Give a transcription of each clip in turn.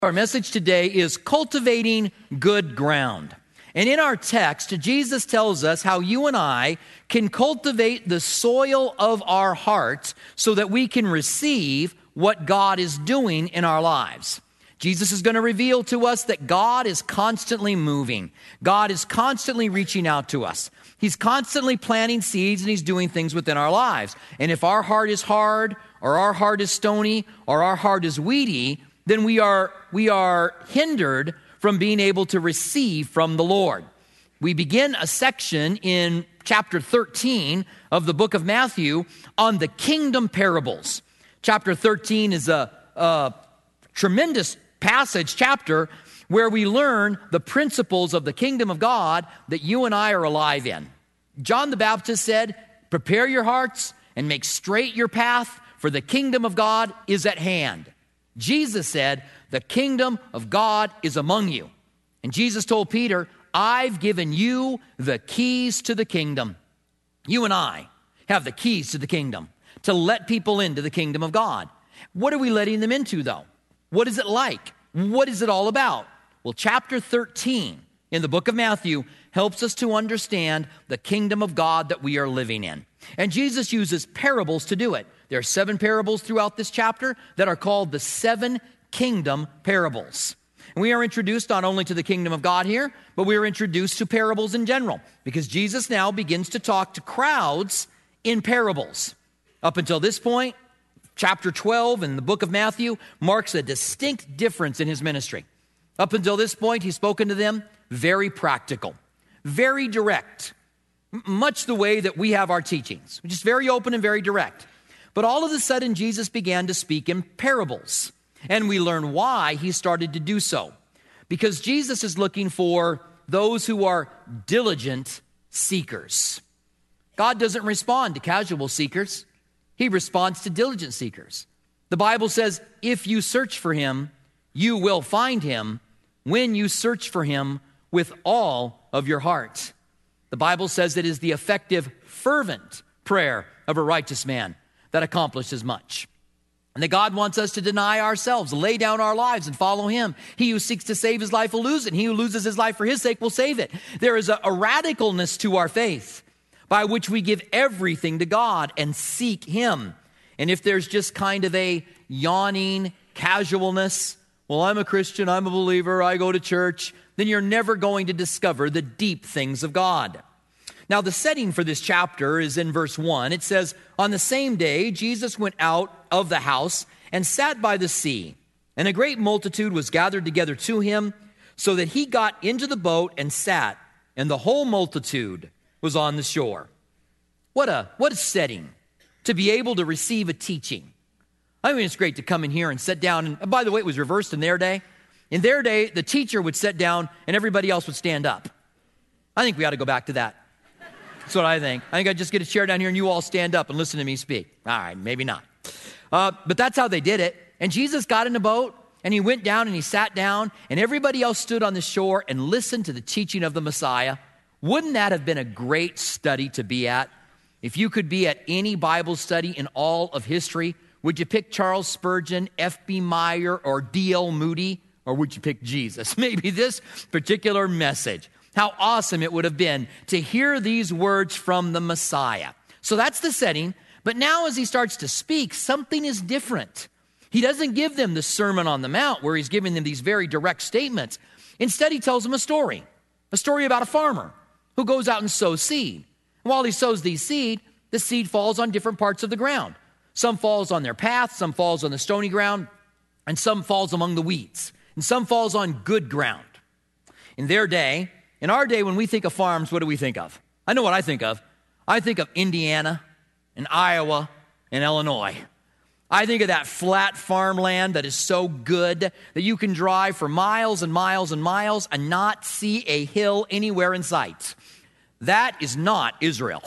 Our message today is cultivating good ground. And in our text, Jesus tells us how you and I can cultivate the soil of our hearts so that we can receive what God is doing in our lives. Jesus is going to reveal to us that God is constantly moving. God is constantly reaching out to us. He's constantly planting seeds and He's doing things within our lives. And if our heart is hard, or our heart is stony, or our heart is weedy, then we are hindered from being able to receive from the Lord. We begin a section in chapter 13 of the book of Matthew on the kingdom parables. Chapter 13 is a tremendous chapter where we learn the principles of the kingdom of God that you and I are alive in. John the Baptist said, "Prepare your hearts and make straight your path, for the kingdom of God is at hand." Jesus said, "The kingdom of God is among you." And Jesus told Peter, "I've given you the keys to the kingdom." You and I have the keys to the kingdom to let people into the kingdom of God. What are we letting them into, though? What is it like? What is it all about? Well, chapter 13 in the book of Matthew helps us to understand the kingdom of God that we are living in. And Jesus uses parables to do it. There are 7 parables throughout this chapter that are called the 7 kingdom parables. And we are introduced not only to the kingdom of God here, but we are introduced to parables in general, because Jesus now begins to talk to crowds in parables. Up until this point, chapter 12 in the book of Matthew marks a distinct difference in His ministry. Up until this point, He's spoken to them very practical, very direct, much the way that we have our teachings, just very open and very direct. But all of a sudden, Jesus began to speak in parables. And we learn why He started to do so. Because Jesus is looking for those who are diligent seekers. God doesn't respond to casual seekers. He responds to diligent seekers. The Bible says, if you search for Him, you will find Him when you search for Him with all of your heart. The Bible says it is the effective, fervent prayer of a righteous man that accomplishes much. And that God wants us to deny ourselves, lay down our lives and follow Him. He who seeks to save his life will lose it. He who loses his life for His sake will save it. There is a radicalness to our faith by which we give everything to God and seek Him. And if there's just kind of a yawning casualness, well, I'm a Christian, I'm a believer, I go to church, then you're never going to discover the deep things of God. Now, the setting for this chapter is in verse 1. It says, "On the same day, Jesus went out of the house and sat by the sea, and a great multitude was gathered together to Him, so that He got into the boat and sat, and the whole multitude was on the shore." What a setting to be able to receive a teaching. I mean, it's great to come in here and sit down. And by the way, it was reversed in their day. In their day, the teacher would sit down and everybody else would stand up. I think we ought to go back to that. That's what I think. I think I'd just get a chair down here and you all stand up and listen to me speak. All right, maybe not. But that's how they did it. And Jesus got in a boat and He went down and He sat down and everybody else stood on the shore and listened to the teaching of the Messiah. Wouldn't that have been a great study to be at? If you could be at any Bible study in all of history, would you pick Charles Spurgeon, F.B. Meyer, or D.L. Moody? Or would you pick Jesus? Maybe this particular message. How awesome it would have been to hear these words from the Messiah. So that's the setting. But now as He starts to speak, something is different. He doesn't give them the Sermon on the Mount where He's giving them these very direct statements. Instead, He tells them a story about a farmer who goes out and sows seed. And while he sows these seed, the seed falls on different parts of the ground. Some falls on their path, some falls on the stony ground, and some falls among the weeds, and some falls on good ground. In our day, when we think of farms, what do we think of? I know what I think of. I think of Indiana and Iowa and Illinois. I think of that flat farmland that is so good that you can drive for miles and miles and miles and not see a hill anywhere in sight. That is not Israel.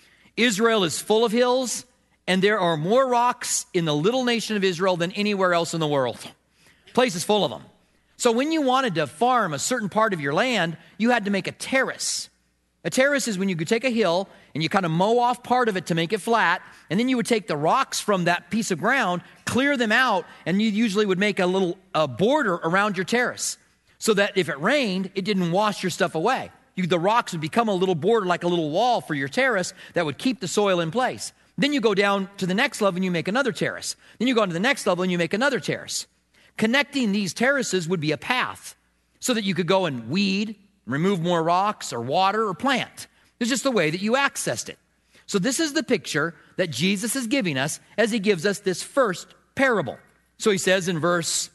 Israel is full of hills, and there are more rocks in the little nation of Israel than anywhere else in the world. The place is full of them. So when you wanted to farm a certain part of your land, you had to make a terrace A terrace is when you could take a hill and you kind of mow off part of it to make it flat, and then you would take the rocks from that piece of ground, clear them out, and you usually would make a little border around your terrace so that if it rained, it didn't wash your stuff away. The rocks would become a little border, like a little wall for your terrace that would keep the soil in place. Then you go down to the next level and you make another terrace. Then you go on to the next level and you make another terrace. Connecting these terraces would be a path so that you could go and weed, remove more rocks or water or plant. It's just the way that you accessed it. So this is the picture that Jesus is giving us as he gives us this first parable. So he says in verse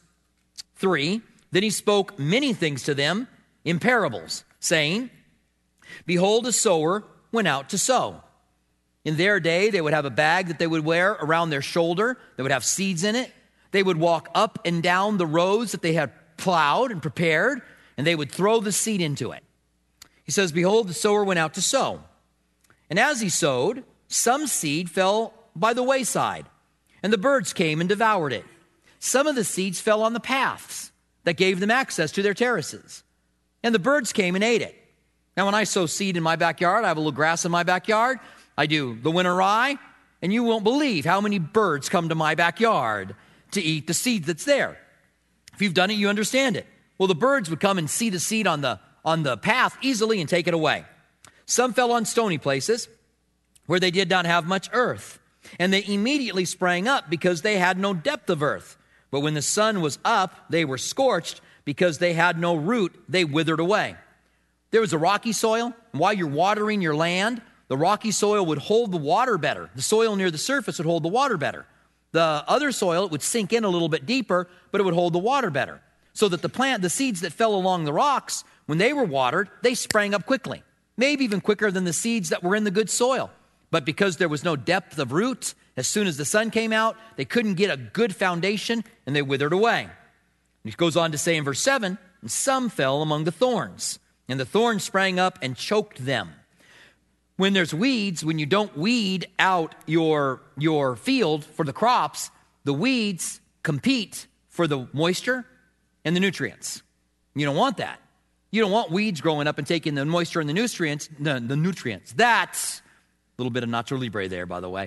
3, then he spoke many things to them in parables, saying, behold, a sower went out to sow. In their day, they would have a bag that they would wear around their shoulder that would have seeds in it. They would walk up and down the roads that they had plowed and prepared, and they would throw the seed into it. He says, behold, the sower went out to sow. And as he sowed, some seed fell by the wayside, and the birds came and devoured it. Some of the seeds fell on the paths that gave them access to their terraces, and the birds came and ate it. Now, when I sow seed in my backyard, I have a little grass in my backyard. I do the winter rye, and you won't believe how many birds come to my backyard to eat the seed that's there. If you've done it, you understand it. Well, the birds would come and see the seed on the path easily and take it away. Some fell on stony places where they did not have much earth, and they immediately sprang up because they had no depth of earth. But when the sun was up, they were scorched because they had no root. They withered away. There was a rocky soil, and while you're watering your land, the rocky soil would hold the water better. The soil near the surface would hold the water better. The other soil, it would sink in a little bit deeper, but it would hold the water better. So that the seeds that fell along the rocks, when they were watered, they sprang up quickly. Maybe even quicker than the seeds that were in the good soil. But because there was no depth of root, as soon as the sun came out, they couldn't get a good foundation, and they withered away. And he goes on to say in verse 7, and some fell among the thorns, and the thorns sprang up and choked them. When there's weeds, when you don't weed out your field for the crops, the weeds compete for the moisture and the nutrients. You don't want that. You don't want weeds growing up and taking the moisture and the nutrients. That's a little bit of Nacho Libre there, by the way,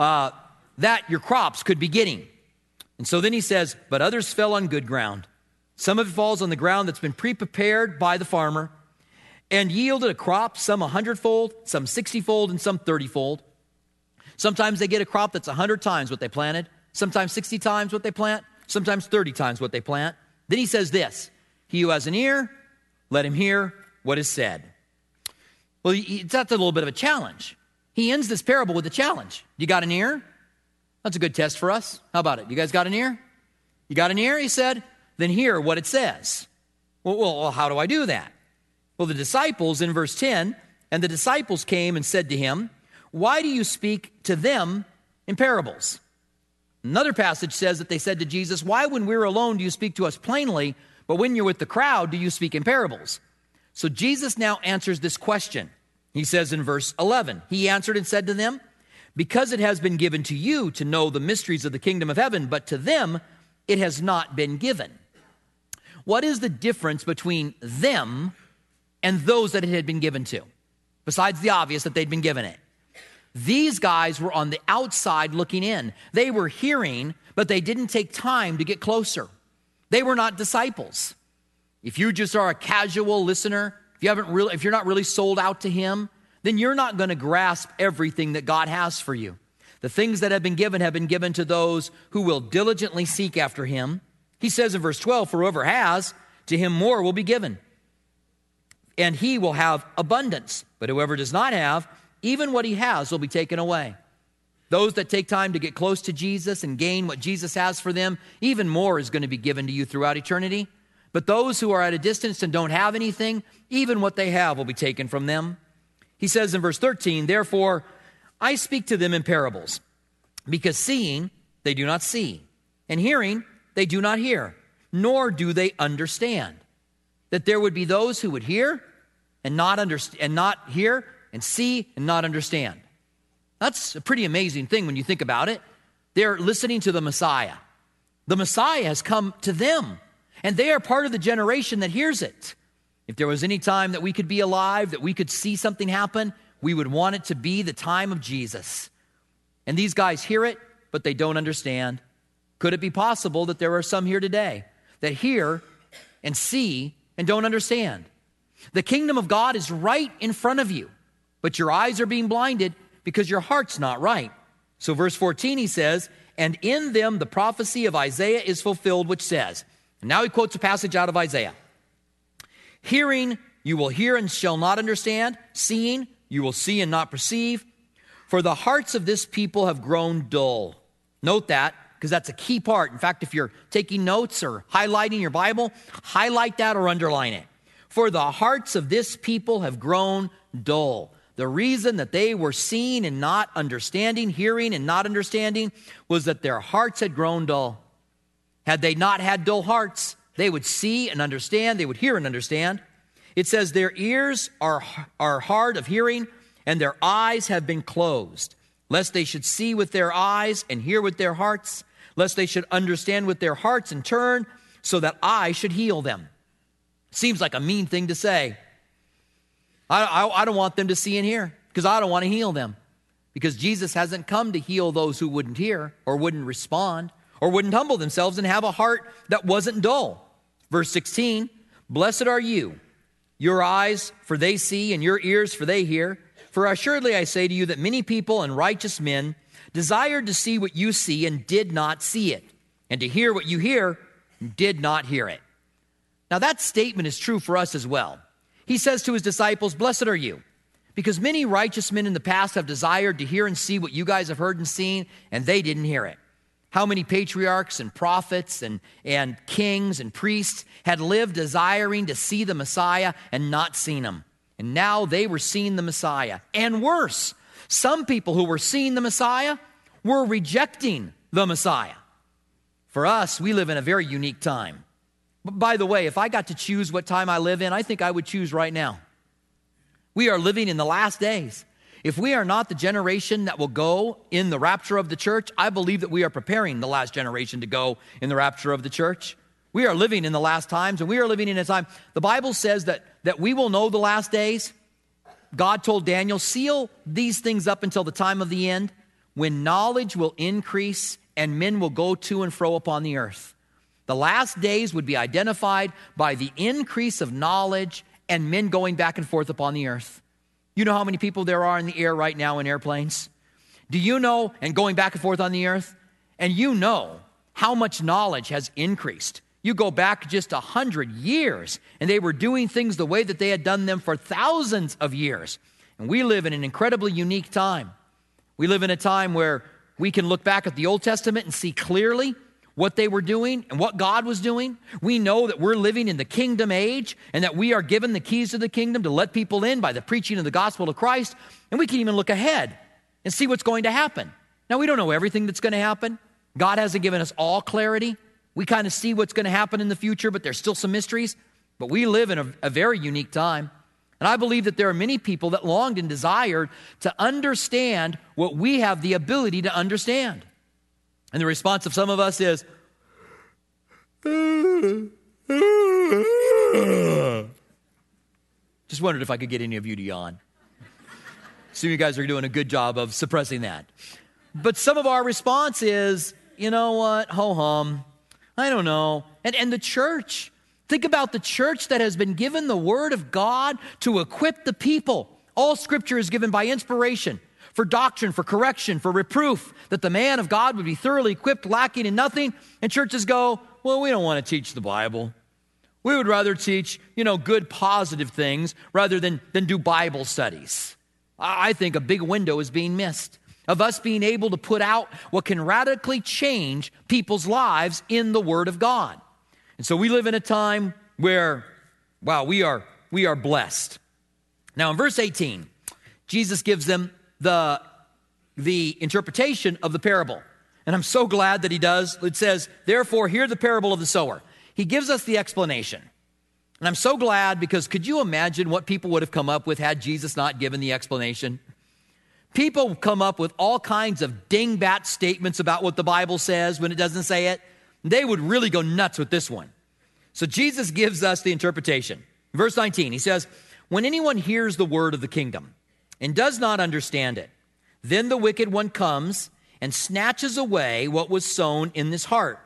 that your crops could be getting. And so then he says, but others fell on good ground. Some of it falls on the ground that's been pre-prepared by the farmer and yielded a crop, some 100-fold, some 60-fold, and some 30-fold. Sometimes they get a crop that's 100 times what they planted, sometimes 60 times what they plant, sometimes 30 times what they plant. Then he says this, he who has an ear, let him hear what is said. Well, that's a little bit of a challenge. He ends this parable with a challenge. You got an ear? That's a good test for us. How about it? You guys got an ear? You got an ear? He said, then hear what it says. Well, how do I do that? Well, the disciples in verse 10, and the disciples came and said to him, why do you speak to them in parables? Another passage says that they said to Jesus, why when we're alone do you speak to us plainly, but when you're with the crowd do you speak in parables? So Jesus now answers this question. He says in verse 11, he answered and said to them, because it has been given to you to know the mysteries of the kingdom of heaven, but to them it has not been given. What is the difference between them and those that it had been given to, besides the obvious that they'd been given it? These guys were on the outside looking in. They were hearing, but they didn't take time to get closer. They were not disciples. If you just are a casual listener, if you're not really sold out to him, then you're not going to grasp everything that God has for you. The things that have been given to those who will diligently seek after him. He says in verse 12, for whoever has, to him more will be given, and he will have abundance. But whoever does not have, even what he has will be taken away. Those that take time to get close to Jesus and gain what Jesus has for them, even more is going to be given to you throughout eternity. But those who are at a distance and don't have anything, even what they have will be taken from them. He says in verse 13, therefore, I speak to them in parables, because seeing they do not see, and hearing they do not hear, nor do they understand. That there would be those who would hear and not understand, and not hear, and see and not understand. That's a pretty amazing thing when you think about it. They're listening to the Messiah. The Messiah has come to them, and they are part of the generation that hears it. If there was any time that we could be alive, that we could see something happen, we would want it to be the time of Jesus. And these guys hear it, but they don't understand. Could it be possible that there are some here today that hear and see and don't understand? The kingdom of God is right in front of you, but your eyes are being blinded because your heart's not right. So verse 14, he says, and in them the prophecy of Isaiah is fulfilled, which says, and now he quotes a passage out of Isaiah. Hearing, you will hear and shall not understand. Seeing, you will see and not perceive. For the hearts of this people have grown dull. Note that, because that's a key part. In fact, if you're taking notes or highlighting your Bible, highlight that or underline it. For the hearts of this people have grown dull. The reason that they were seeing and not understanding, hearing and not understanding, was that their hearts had grown dull. Had they not had dull hearts, they would see and understand, they would hear and understand. It says their ears are hard of hearing, and their eyes have been closed, lest they should see with their eyes and hear with their hearts, lest they should understand with their hearts and turn, so that I should heal them. Seems like a mean thing to say. I don't want them to see and hear, because I don't want to heal them. Because Jesus hasn't come to heal those who wouldn't hear or wouldn't respond or wouldn't humble themselves and have a heart that wasn't dull. Verse 16, blessed are you, your eyes, for they see, and your ears, for they hear. For assuredly I say to you that many people and righteous men desired to see what you see and did not see it, and to hear what you hear and did not hear it. Now that statement is true for us as well. He says to his disciples, blessed are you, because many righteous men in the past have desired to hear and see what you guys have heard and seen, and they didn't hear it. How many patriarchs and prophets and kings and priests had lived desiring to see the Messiah and not seen him. And now they were seeing the Messiah. And worse, some people who were seeing the Messiah were rejecting the Messiah. For us, we live in a very unique time. But by the way, if I got to choose what time I live in, I think I would choose right now. We are living in the last days. If we are not the generation that will go in the rapture of the church, I believe that we are preparing the last generation to go in the rapture of the church. We are living in the last times, and we are living in a time. The Bible says that we will know the last days. God told Daniel, seal these things up until the time of the end, when knowledge will increase and men will go to and fro upon the earth. The last days would be identified by the increase of knowledge and men going back and forth upon the earth. You know how many people there are in the air right now in airplanes? Do you know, and going back and forth on the earth, and you know how much knowledge has increased. You go back just 100 years, and they were doing things the way that they had done them for thousands of years. And we live in an incredibly unique time. We live in a time where we can look back at the Old Testament and see clearly what they were doing and what God was doing. We know that we're living in the kingdom age and that we are given the keys to the kingdom to let people in by the preaching of the gospel of Christ. And we can even look ahead and see what's going to happen. Now, we don't know everything that's going to happen. God hasn't given us all clarity. We kind of see what's going to happen in the future, but there's still some mysteries. But we live in a very unique time. And I believe that there are many people that longed and desired to understand what we have the ability to understand. And the response of some of us is, just wondered if I could get any of you to yawn. Some of you guys are doing a good job of suppressing that. But some of our response is, you know what, ho-hum, I don't know. And the church, think about the church that has been given the word of God to equip the people. All scripture is given by inspiration, for doctrine, for correction, for reproof, that the man of God would be thoroughly equipped, lacking in nothing. And churches go, well, we don't want to teach the Bible. We would rather teach, good positive things rather than do Bible studies. I think a big window is being missed of us being able to put out what can radically change people's lives in the Word of God. And so we live in a time where, wow, we are blessed. Now in verse 18, Jesus gives them the interpretation of the parable. And I'm so glad that he does. It says, therefore, hear the parable of the sower. He gives us the explanation. And I'm so glad, because could you imagine what people would have come up with had Jesus not given the explanation? People come up with all kinds of dingbat statements about what the Bible says when it doesn't say it. They would really go nuts with this one. So Jesus gives us the interpretation. Verse 19, he says, when anyone hears the word of the kingdom and does not understand it, then the wicked one comes and snatches away what was sown in this heart.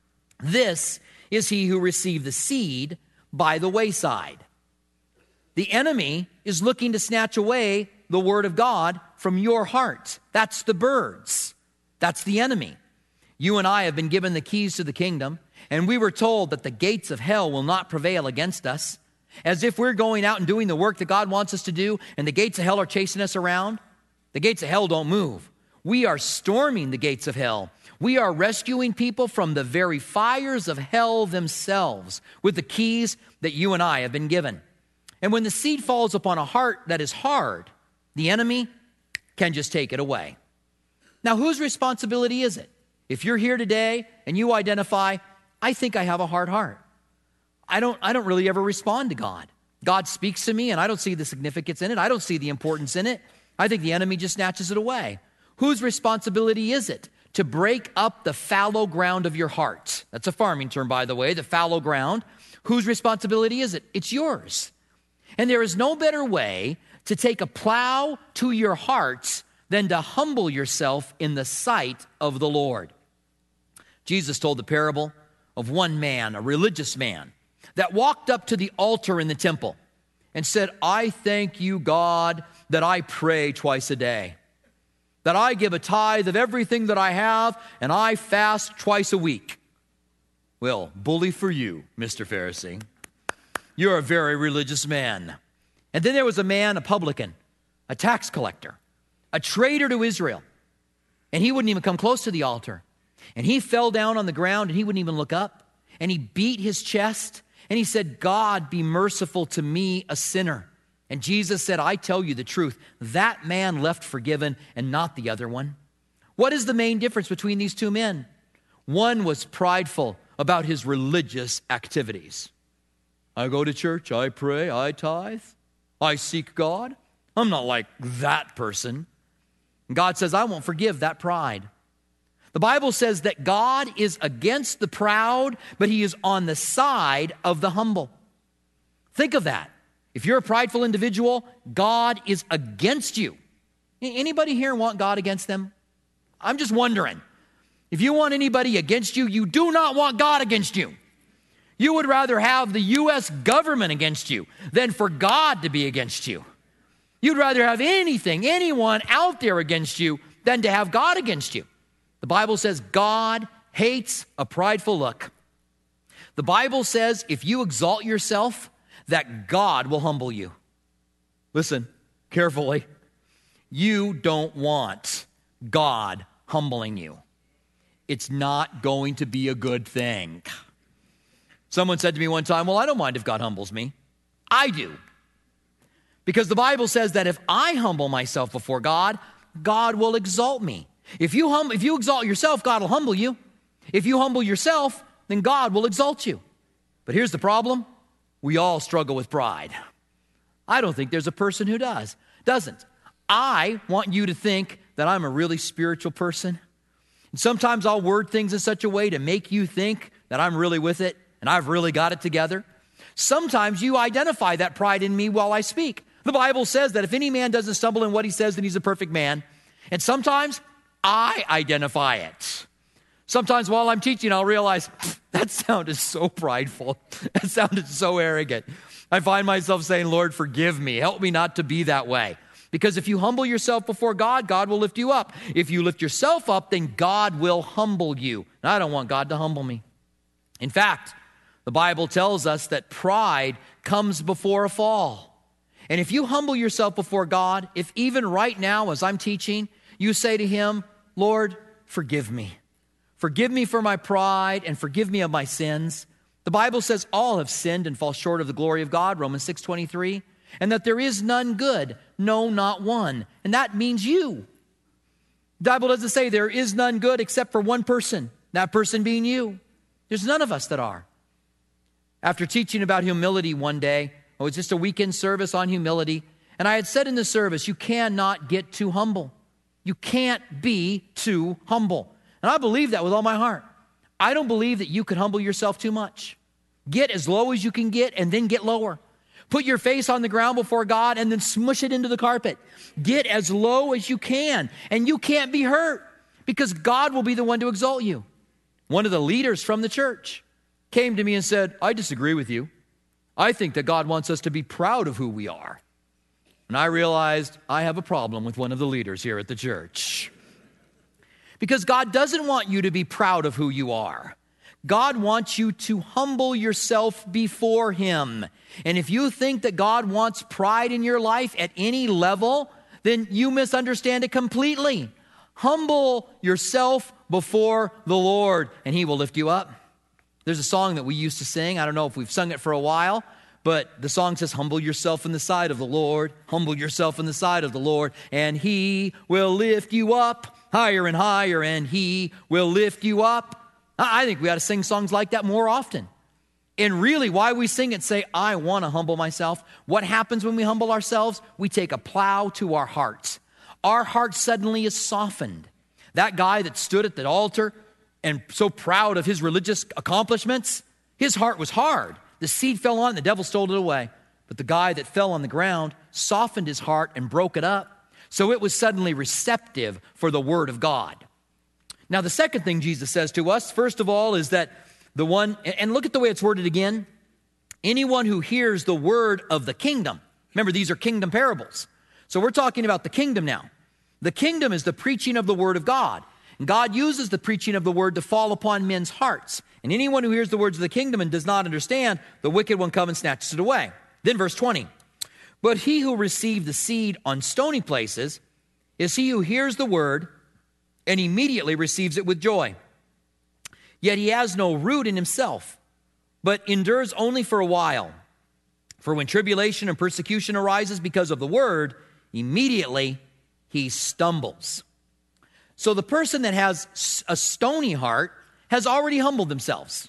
This is he who received the seed by the wayside. The enemy is looking to snatch away the word of God from your heart. That's the birds. That's the enemy. You and I have been given the keys to the kingdom, and we were told that the gates of hell will not prevail against us, as if we're going out and doing the work that God wants us to do, and the gates of hell are chasing us around. The gates of hell don't move. We are storming the gates of hell. We are rescuing people from the very fires of hell themselves with the keys that you and I have been given. And when the seed falls upon a heart that is hard, the enemy can just take it away. Now, whose responsibility is it? If you're here today and you identify, I think I have a hard heart. I don't really ever respond to God. God speaks to me and I don't see the significance in it. I don't see the importance in it. I think the enemy just snatches it away. Whose responsibility is it to break up the fallow ground of your heart? That's a farming term, by the way, the fallow ground. Whose responsibility is it? It's yours. And there is no better way to take a plow to your heart than to humble yourself in the sight of the Lord. Jesus told the parable of one man, a religious man, that walked up to the altar in the temple and said, I thank you, God, that I pray twice a day, that I give a tithe of everything that I have, and I fast twice a week. Well, bully for you, Mr. Pharisee. You're a very religious man. And then there was a man, a publican, a tax collector, a traitor to Israel. And he wouldn't even come close to the altar. And he fell down on the ground and he wouldn't even look up. And he beat his chest and he said, God, be merciful to me, a sinner. And Jesus said, I tell you the truth, that man left forgiven and not the other one. What is the main difference between these two men? One was prideful about his religious activities. I go to church, I pray, I tithe, I seek God. I'm not like that person. God says, I won't forgive that pride. The Bible says that God is against the proud, but he is on the side of the humble. Think of that. If you're a prideful individual, God is against you. Anybody here want God against them? I'm just wondering. If you want anybody against you, you do not want God against you. You would rather have the U.S. government against you than for God to be against you. You'd rather have anyone out there against you than to have God against you. The Bible says God hates a prideful look. The Bible says if you exalt yourself, that God will humble you. Listen carefully. You don't want God humbling you. It's not going to be a good thing. Someone said to me one time, well, I don't mind if God humbles me. I do. Because the Bible says that if I humble myself before God, God will exalt me. If you exalt yourself, God will humble you. If you humble yourself, then God will exalt you. But here's the problem. We all struggle with pride. I don't think there's a person who doesn't. I want you to think that I'm a really spiritual person. And sometimes I'll word things in such a way to make you think that I'm really with it and I've really got it together. Sometimes you identify that pride in me while I speak. The Bible says that if any man doesn't stumble in what he says, then he's a perfect man. And sometimes I identify it. Sometimes while I'm teaching, I'll realize, that sounded so prideful. That sounded so arrogant. I find myself saying, Lord, forgive me. Help me not to be that way. Because if you humble yourself before God, God will lift you up. If you lift yourself up, then God will humble you. And I don't want God to humble me. In fact, the Bible tells us that pride comes before a fall. And if you humble yourself before God, if even right now as I'm teaching, you say to him, Lord, forgive me. Forgive me for my pride and forgive me of my sins. The Bible says all have sinned and fall short of the glory of God, Romans 6:23, and that there is none good, no, not one. And that means you. The Bible doesn't say there is none good except for one person, that person being you. There's none of us that are. After teaching about humility one day, it was just a weekend service on humility, and I had said in the service, you cannot get too humble. You can't be too humble. And I believe that with all my heart. I don't believe that you could humble yourself too much. Get as low as you can get and then get lower. Put your face on the ground before God and then smush it into the carpet. Get as low as you can, and you can't be hurt because God will be the one to exalt you. One of the leaders from the church came to me and said, I disagree with you. I think that God wants us to be proud of who we are. And I realized I have a problem with one of the leaders here at the church. Because God doesn't want you to be proud of who you are. God wants you to humble yourself before Him. And if you think that God wants pride in your life at any level, then you misunderstand it completely. Humble yourself before the Lord, and He will lift you up. There's a song that we used to sing. I don't know if we've sung it for a while, but the song says, humble yourself in the sight of the Lord. Humble yourself in the sight of the Lord, and He will lift you up higher and higher, and He will lift you up. I think we ought to sing songs like that more often. And really, why we sing it, say, I want to humble myself. What happens when we humble ourselves? We take a plow to our hearts. Our heart suddenly is softened. That guy that stood at the altar and so proud of his religious accomplishments, his heart was hard. The seed fell on it, and the devil stole it away. But the guy that fell on the ground softened his heart and broke it up. So it was suddenly receptive for the word of God. Now, the second thing Jesus says to us, first of all, is that the one, and look at the way it's worded again, anyone who hears the word of the kingdom. Remember, these are kingdom parables. So we're talking about the kingdom now. The kingdom is the preaching of the word of God. And God uses the preaching of the word to fall upon men's hearts. And anyone who hears the words of the kingdom and does not understand, the wicked one comes and snatches it away. Then verse 20. But he who received the seed on stony places is he who hears the word and immediately receives it with joy. Yet he has no root in himself, but endures only for a while. For when tribulation and persecution arises because of the word, immediately he stumbles. So the person that has a stony heart has already humbled themselves.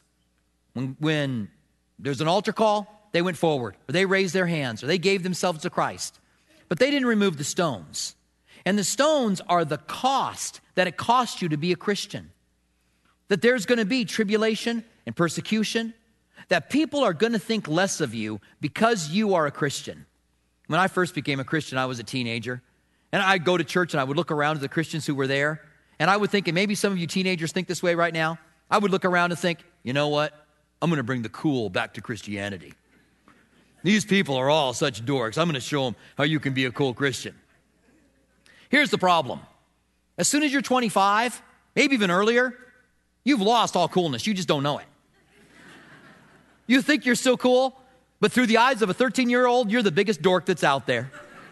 When there's an altar call, they went forward, or they raised their hands, or they gave themselves to Christ. But they didn't remove the stones. And the stones are the cost that it costs you to be a Christian. That there's going to be tribulation and persecution, that people are going to think less of you because you are a Christian. When I first became a Christian, I was a teenager. And I'd go to church and I would look around at the Christians who were there. And I would think, and maybe some of you teenagers think this way right now, I would look around and think, you know what? I'm going to bring the cool back to Christianity. These people are all such dorks. I'm going to show them how you can be a cool Christian. Here's the problem. As soon as you're 25, maybe even earlier, you've lost all coolness. You just don't know it. You think you're so cool, but through the eyes of a 13-year-old, you're the biggest dork that's out there.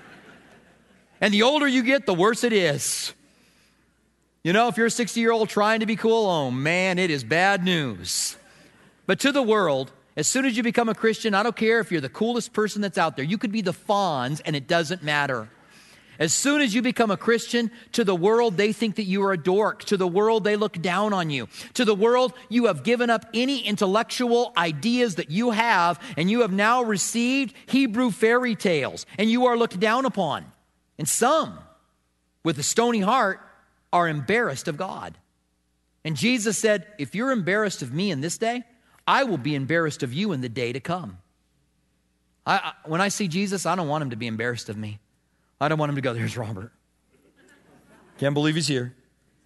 And the older you get, the worse it is. You know, if you're a 60-year-old trying to be cool, oh man, it is bad news. But to the world, as soon as you become a Christian, I don't care if you're the coolest person that's out there. You could be the Fonz, and it doesn't matter. As soon as you become a Christian, to the world, they think that you are a dork. To the world, they look down on you. To the world, you have given up any intellectual ideas that you have, and you have now received Hebrew fairy tales, and you are looked down upon. And some, with a stony heart, are embarrassed of God. And Jesus said, if you're embarrassed of me in this day, I will be embarrassed of you in the day to come. When I see Jesus, I don't want him to be embarrassed of me. I don't want him to go, there's Robert. Can't believe he's here.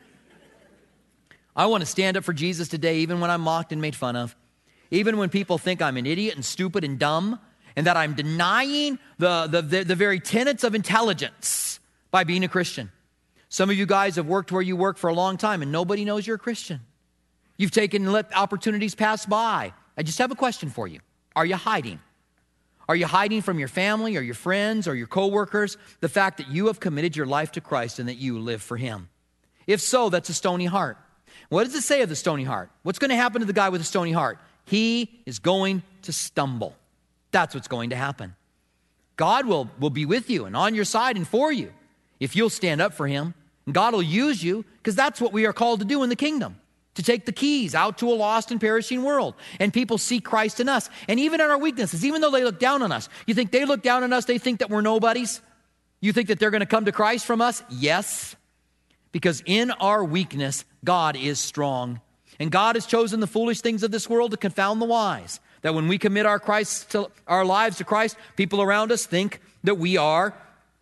I want to stand up for Jesus today, even when I'm mocked and made fun of. Even when people think I'm an idiot and stupid and dumb, and that I'm denying the very tenets of intelligence by being a Christian. Some of you guys have worked where you work for a long time, and nobody knows you're a Christian. You've taken and let opportunities pass by. I just have a question for you. Are you hiding? Are you hiding from your family or your friends or your coworkers the fact that you have committed your life to Christ and that you live for him? If so, that's a stony heart. What does it say of the stony heart? What's going to happen to the guy with a stony heart? He is going to stumble. That's what's going to happen. God will be with you and on your side and for you if you'll stand up for him. And God will use you because that's what we are called to do in the kingdom. To take the keys out to a lost and perishing world. And people see Christ in us. And even in our weaknesses, even though they look down on us. You think they look down on us, they think that we're nobodies? You think that they're going to come to Christ from us? Yes. Because in our weakness, God is strong. And God has chosen the foolish things of this world to confound the wise. that when we commit our lives to Christ, people around us think that we are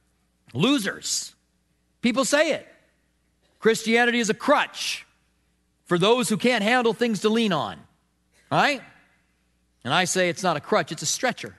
losers. People say it. Christianity is a crutch for those who can't handle things to lean on, right? And I say it's not a crutch, it's a stretcher.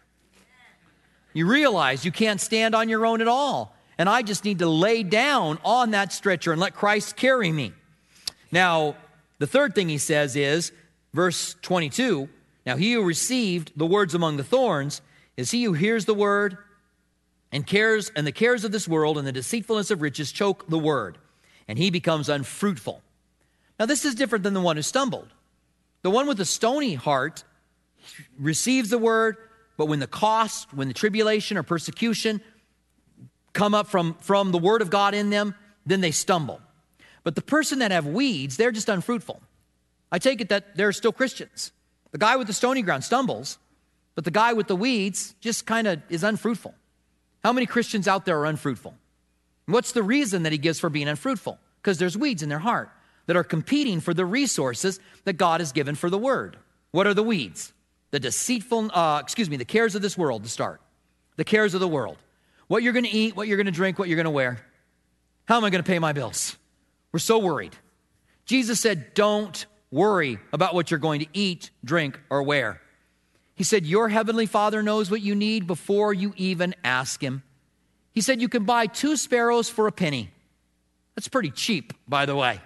You realize you can't stand on your own at all, and I just need to lay down on that stretcher and let Christ carry me. Now, the third thing he says is, verse 22, now he who received the words among the thorns is he who hears the word and the cares of this world and the deceitfulness of riches choke the word, and he becomes unfruitful. Now, this is different than the one who stumbled. The one with the stony heart receives the word, but when the tribulation or persecution come up from the word of God in them, then they stumble. But the person that have weeds, they're just unfruitful. I take it that they're still Christians. The guy with the stony ground stumbles, but the guy with the weeds just kind of is unfruitful. How many Christians out there are unfruitful? What's the reason that he gives for being unfruitful? Because there's weeds in their heart that are competing for the resources that God has given for the word. What are the weeds? The the cares of this world to start. The cares of the world. What you're going to eat, what you're going to drink, what you're going to wear. How am I going to pay my bills? We're so worried. Jesus said, don't worry about what you're going to eat, drink, or wear. He said, your heavenly Father knows what you need before you even ask him. He said, you can buy 2 sparrows for a penny. That's pretty cheap, by the way.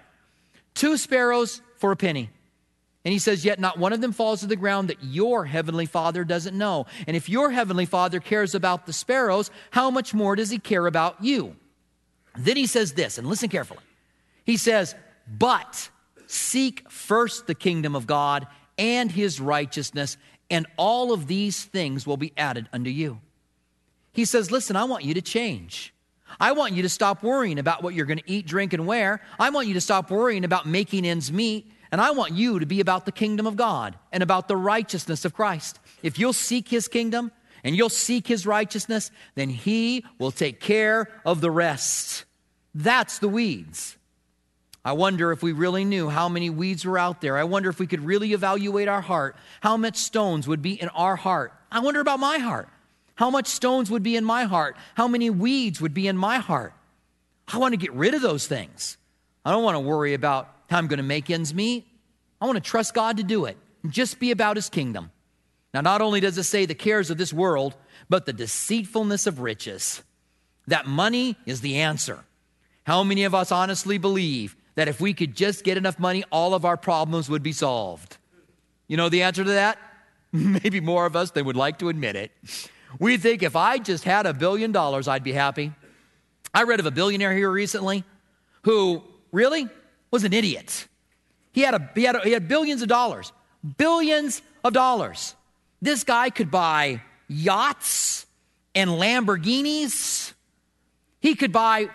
2 sparrows for a penny. And he says, yet not one of them falls to the ground that your heavenly Father doesn't know. And if your heavenly Father cares about the sparrows, how much more does he care about you? Then he says this, and listen carefully. He says, but seek first the kingdom of God and his righteousness, and all of these things will be added unto you. He says, listen, I want you to change. I want you to stop worrying about what you're going to eat, drink, and wear. I want you to stop worrying about making ends meet. And I want you to be about the kingdom of God and about the righteousness of Christ. If you'll seek his kingdom and you'll seek his righteousness, then he will take care of the rest. That's the weeds. I wonder if we really knew how many weeds were out there. I wonder if we could really evaluate our heart, how much stones would be in our heart. I wonder about my heart. How much stones would be in my heart? How many weeds would be in my heart? I want to get rid of those things. I don't want to worry about how I'm going to make ends meet. I want to trust God to do it and just be about his kingdom. Now, not only does it say the cares of this world, but the deceitfulness of riches. That money is the answer. How many of us honestly believe that if we could just get enough money, all of our problems would be solved? You know the answer to that? Maybe more of us than would like to admit it. We think if I just had $1 billion, I'd be happy. I read of a billionaire here recently who really was an idiot. He had billions of dollars. Billions of dollars. This guy could buy yachts and Lamborghinis. He could buy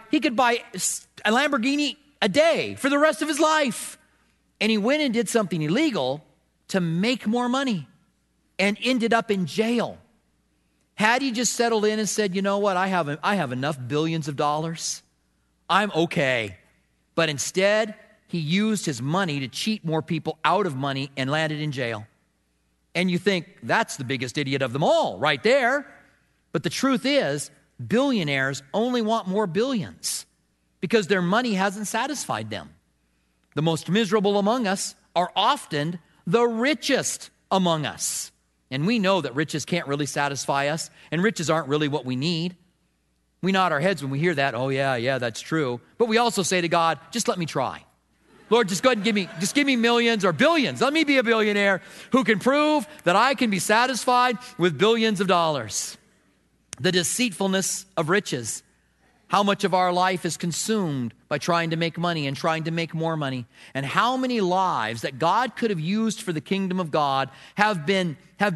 a Lamborghini a day for the rest of his life. And he went and did something illegal to make more money and ended up in jail. Had he just settled in and said, you know what, I have enough billions of dollars. I'm okay. But instead, he used his money to cheat more people out of money and landed in jail. And you think, that's the biggest idiot of them all right there. But the truth is, billionaires only want more billions because their money hasn't satisfied them. The most miserable among us are often the richest among us. And we know that riches can't really satisfy us, and riches aren't really what we need. We nod our heads when we hear that. Oh, yeah, that's true. But we also say to God, just let me try. Lord, just go ahead and give me millions or billions. Let me be a billionaire who can prove that I can be satisfied with billions of dollars. The deceitfulness of riches. How much of our life is consumed by trying to make money and trying to make more money? And how many lives that God could have used for the kingdom of God have been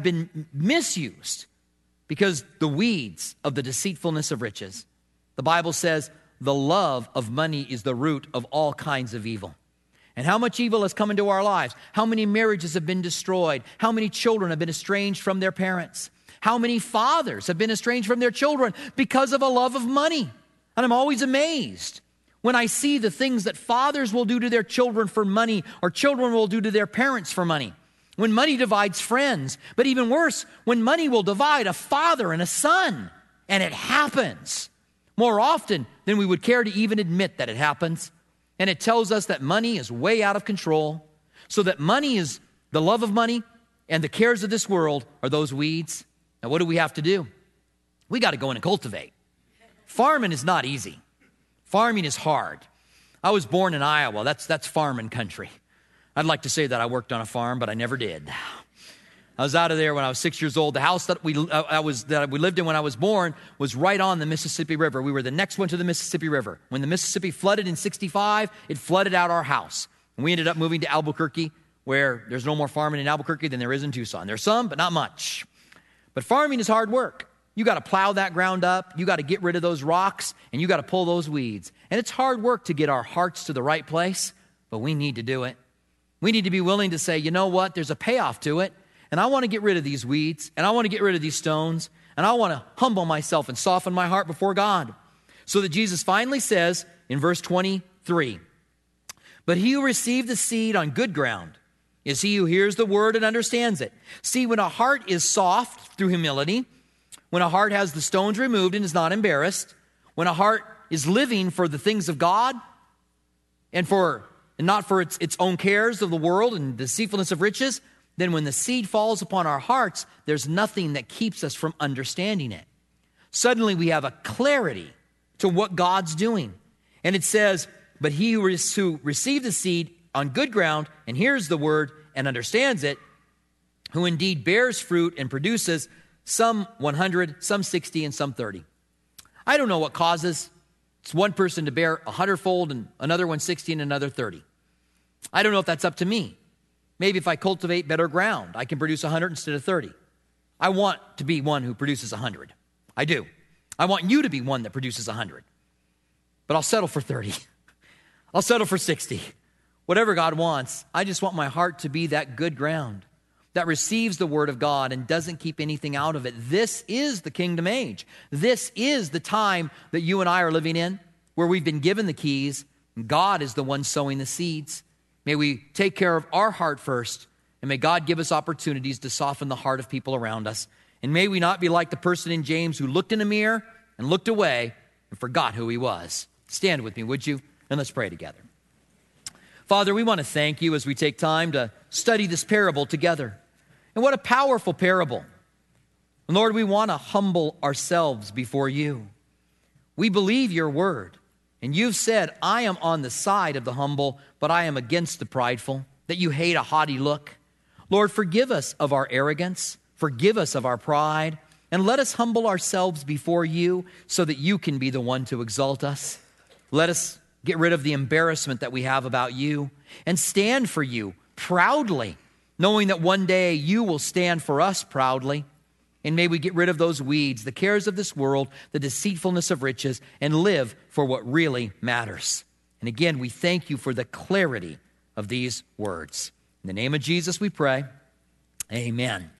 misused because the weeds of the deceitfulness of riches. The Bible says the love of money is the root of all kinds of evil. And how much evil has come into our lives? How many marriages have been destroyed? How many children have been estranged from their parents? How many fathers have been estranged from their children because of a love of money? And I'm always amazed when I see the things that fathers will do to their children for money or children will do to their parents for money. when money divides friends, but even worse, when money will divide a father and a son. And it happens more often than we would care to even admit that it happens. And it tells us that money is way out of control, so that money is the love of money, and the cares of this world are those weeds. Now, what do we have to do? We got to go in and cultivate. Farming is not easy. Farming is hard. I was born in Iowa. That's farming country. I'd like to say that I worked on a farm, but I never did. I was out of there when I was 6 years old. The house that we lived in when I was born was right on the Mississippi River. We were the next one to the Mississippi River. When the Mississippi flooded in 65, it flooded out our house. And we ended up moving to Albuquerque, where there's no more farming in Albuquerque than there is in Tucson. There's some, but not much. But farming is hard work. You got to plow that ground up. You got to get rid of those rocks, and you got to pull those weeds. And it's hard work to get our hearts to the right place, but we need to do it. We need to be willing to say, you know what, there's a payoff to it, and I want to get rid of these weeds, and I want to get rid of these stones, and I want to humble myself and soften my heart before God. So that Jesus finally says in verse 23, but he who received the seed on good ground is he who hears the word and understands it. See, when a heart is soft through humility, when a heart has the stones removed and is not embarrassed, when a heart is living for the things of God and not for its own cares of the world and deceitfulness of riches, then when the seed falls upon our hearts, there's nothing that keeps us from understanding it. Suddenly we have a clarity to what God's doing. And it says, but he who received the seed on good ground and hears the word and understands it, who indeed bears fruit and produces some 100, some 60, and some 30. I don't know what causes one person to bear 100-fold and another one 60 and another 30. I don't know if that's up to me. Maybe if I cultivate better ground, I can produce 100 instead of 30. I want to be one who produces 100. I do. I want you to be one that produces 100. But I'll settle for 30. I'll settle for 60. Whatever God wants, I just want my heart to be that good ground that receives the word of God and doesn't keep anything out of it. This is the kingdom age. This is the time that you and I are living in, where we've been given the keys. God is the one sowing the seeds. May we take care of our heart first, and may God give us opportunities to soften the heart of people around us. And may we not be like the person in James who looked in a mirror and looked away and forgot who he was. Stand with me, would you? And let's pray together. Father, we want to thank you as we take time to study this parable together. And what a powerful parable. And Lord, we want to humble ourselves before you. We believe your word. And you've said, I am on the side of the humble, but I am against the prideful, that you hate a haughty look. Lord, forgive us of our arrogance. Forgive us of our pride. And let us humble ourselves before you so that you can be the one to exalt us. Let us get rid of the embarrassment that we have about you and stand for you proudly, knowing that one day you will stand for us proudly. And may we get rid of those weeds, the cares of this world, the deceitfulness of riches, and live for what really matters. And again, we thank you for the clarity of these words. In the name of Jesus we pray, amen.